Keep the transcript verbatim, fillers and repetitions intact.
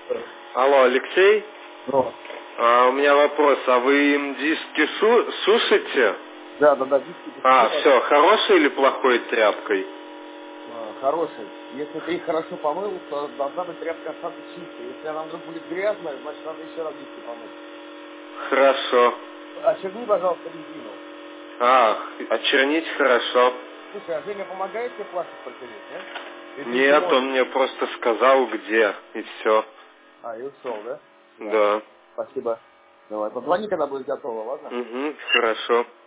Алло, Алексей? Ну. А, у меня вопрос. А вы им диски шу- сушите? Да, да, да, диски. А, все, хорошей или плохой тряпкой? А, хороший. Если ты их хорошо помыл, то должна быть тряпка остаться чистой. Если она вдруг будет грязная, значит надо еще раз диски помыть. Хорошо. Очерни, пожалуйста, резину. А, очернить хорошо. Слушай, а Женя помогает тебе пластик протереть, нет? Или Нет, он мне просто сказал, где, и все. А, и ушел, да? Да. Спасибо. Давай, позвони, когда будет готово, ладно? Угу, хорошо.